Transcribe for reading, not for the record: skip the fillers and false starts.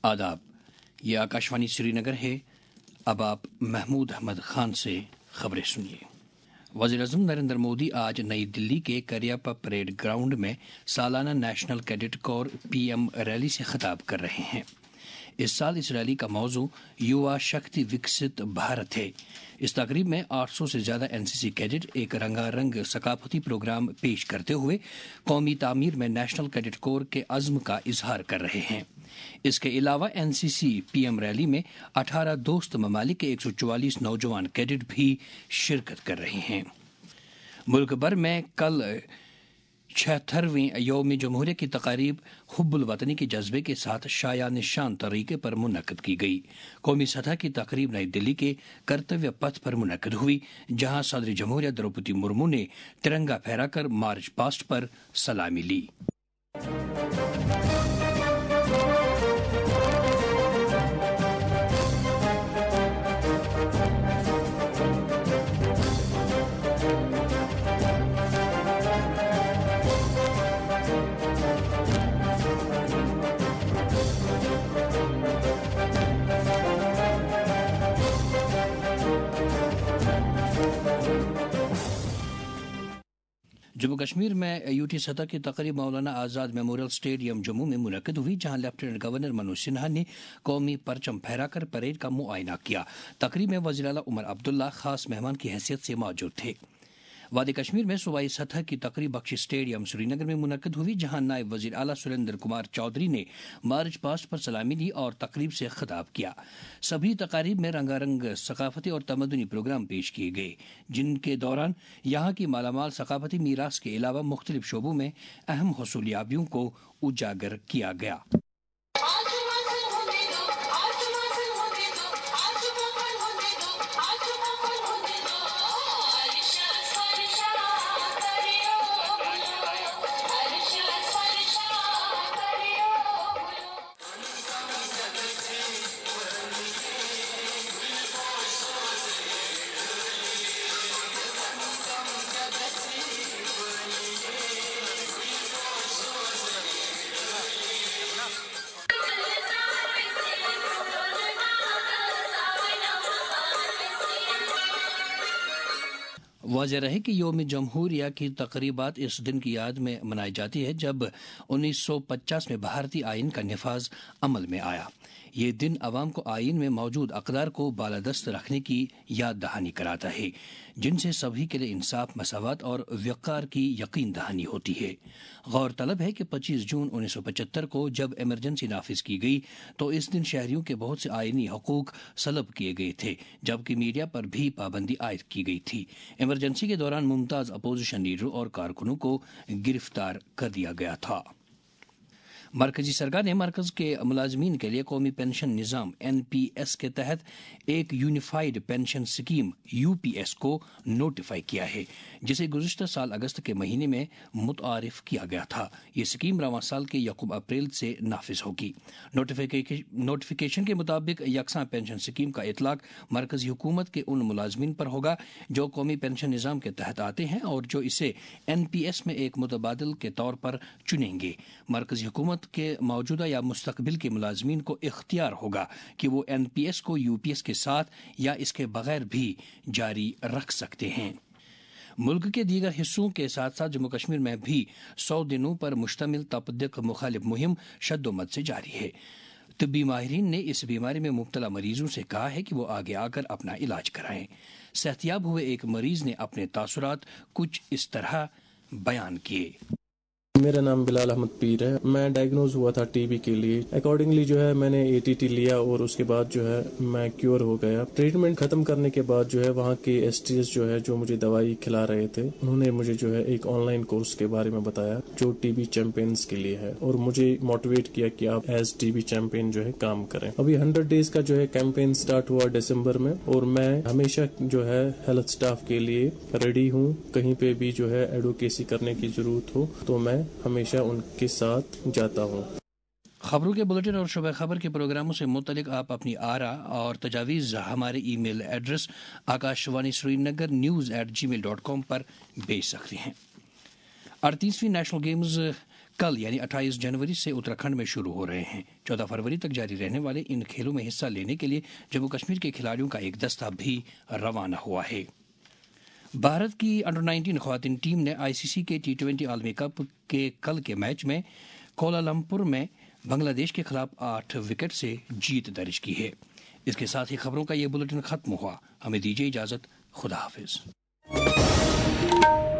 آداب، یہ آکاشوانی سری نگر ہے۔ اب آپ محمود احمد خان سے خبریں سنیے۔ وزیر اعظم نریندر مودی آج نئی دلی کے کریاپا پریڈ گراؤنڈ میں سالانہ national cadet corps PM rally سے خطاب کر رہے ہیں۔ اس سال اس ریلی کا موضوع یوا شکتی وکست بھارت ہے۔ اس تقریب میں 800 سے زیادہ NCC کیڈٹ ایک رنگا رنگ ثقافتی پروگرام پیش کرتے ہوئے قومی تعمیر میں نیشنل کیڈٹ کور کے عزم کا اظہار کر رہے ہیں۔ اس کے علاوہ NCC PM ریلی میں 18 دوست ممالک کے 144 نوجوان کیڈٹ بھی شرکت کر رہے ہیں۔ ملک بھر میں کل 76ویں یوم جمہوریہ کی تقاریب حب الوطنی کے جذبے کے ساتھ شایان نشان طریقے پر منعقد کی گئی۔ قومی سطح کی تقریب نئی دلی کے کرتویہ پتھ پر منعقد ہوئی، جہاں صدر جمہوریہ دروپدی مرمو نے ترنگا پھیرا کر مارچ پاسٹ پر سلامی لی۔ جموں کشمیر میں UT سطح کی تقریب مولانا آزاد میموریل اسٹیڈیم جموں میں منعقد ہوئی، جہاں لیفٹیننٹ گورنر منوج سنہا نے قومی پرچم پھیرا کر پریڈ کا معائنہ کیا۔ تقریب میں وزیر اعلیٰ عمر عبداللہ خاص مہمان کی حیثیت سے موجود تھے۔ وادی کشمیر میں صوبائی سطح کی تقریب بخشی اسٹیڈیم سری نگر میں منعقد ہوئی، جہاں نائب وزیر اعلیٰ سریندر کمار چودھری نے مارچ پاسٹ پر سلامی لی اور تقریب سے خطاب کیا۔ سبھی تقاریب میں رنگا رنگ ثقافتی اور تمدنی پروگرام پیش کیے گئے، جن کے دوران یہاں کی مالا مال ثقافتی میراث کے علاوہ مختلف شعبوں میں اہم حصولیابیوں کو اجاگر کیا گیا۔ واضح رہے کہ یوم جمہوریہ کی تقریبات اس دن کی یاد میں منائی جاتی ہے جب 1950 میں بھارتی آئین کا نفاذ عمل میں آیا۔ یہ دن عوام کو آئین میں موجود اقدار کو بالادست رکھنے کی یاد دہانی کراتا ہے، جن سے سبھی کے لیے انصاف، مساوات اور وقار کی یقین دہانی ہوتی ہے۔ غور طلب ہے کہ 25 جون 1975 کو جب ایمرجنسی نافذ کی گئی تو اس دن شہریوں کے بہت سے آئینی حقوق سلب کیے گئے تھے، جبکہ میڈیا پر بھی پابندی عائد کی گئی تھی۔ ایمرجنسی کے دوران ممتاز اپوزیشن لیڈروں اور کارکنوں کو گرفتار کر دیا گیا تھا۔ مرکزی سرکار نے مرکز کے ملازمین کے لیے قومی پنشن نظام NPS کے تحت ایک یونیفائیڈ پنشن اسکیم UPS کو نوٹیفائی کیا ہے، جسے گزشتہ سال اگست کے مہینے میں متعارف کیا گیا تھا۔ یہ اسکیم رواں سال کے 1 اپریل سے نافذ ہوگی۔ نوٹیفیکیشن کے مطابق یکساں پنشن اسکیم کا اطلاق مرکزی حکومت کے ان ملازمین پر ہوگا جو قومی پنشن نظام کے تحت آتے ہیں اور جو اسے NPS میں ایک متبادل کے طور پر چنیں گے۔ مرکزی حکومت کے موجودہ یا مستقبل کے ملازمین کو اختیار ہوگا کہ وہ NPS کو UPS کے ساتھ یا اس کے بغیر بھی جاری رکھ سکتے ہیں۔ ملک کے دیگر حصوں کے ساتھ ساتھ جموں کشمیر میں بھی 100 دنوں پر مشتمل تپدق مخالف مہم شد و مد سے جاری ہے۔ طبی ماہرین نے اس بیماری میں مبتلا مریضوں سے کہا ہے کہ وہ آگے آ کر اپنا علاج کرائیں۔ صحتیاب ہوئے ایک مریض نے اپنے تاثرات کچھ اس طرح بیان کیے۔ میرا نام بلال احمد پیر ہے۔ میں ڈائگنوز ہوا تھا TB کے لیے۔ اکارڈنگلی جو ہے میں نے ATT لیا اور اس کے بعد جو ہے میں کیور ہو گیا۔ ٹریٹمنٹ ختم کرنے کے بعد جو ہے وہاں کے STS جو ہے جو مجھے دوائی کھلا رہے تھے، انہوں نے مجھے جو ہے ایک آن لائن کورس کے بارے میں بتایا جو TB چیمپئنز کے لیے ہے، اور مجھے موٹیویٹ کیا کہ آپ ایز TB چیمپئن جو ہے کام کریں۔ ابھی 100 ڈیز کا جو ہے کیمپین سٹارٹ ہوا دسمبر میں، اور میں ہمیشہ جو ہے ہیلتھ سٹاف کے لیے ریڈی ہوں۔ کہیں پہ بھی جو ہے ایڈوکیسی کرنے کی ضرورت ہو تو میں ہمیشہ ان کے ساتھ جاتا ہوں۔ خبروں کے بلیٹن اور شعبہ خبر کے پروگراموں سے متعلق آپ اپنی آراء اور تجاویز ہمارے email address Akashvani Srinagar news@gmail.com پر بھیج سکتے ہیں۔ 38ویں نیشنل گیمز کل یعنی 28 جنوری سے اتراکھنڈ میں شروع ہو رہے ہیں۔ 14 فروری تک جاری رہنے والے ان کھیلوں میں حصہ لینے کے لیے جموں کشمیر کے کھلاڑیوں کا ایک دستہ بھی روانہ ہوا ہے۔ بھارت کی انڈر-19 خواتین ٹیم نے ICC کے T20 عالمی کپ کے کل کے میچ میں کوالالمپور میں بنگلہ دیش کے خلاف 8 وکٹ سے جیت درج کی ہے۔ اس کے ساتھ ہی خبروں کا یہ بلیٹن ختم ہوا۔ ہمیں دیجیے اجازت، خدا حافظ۔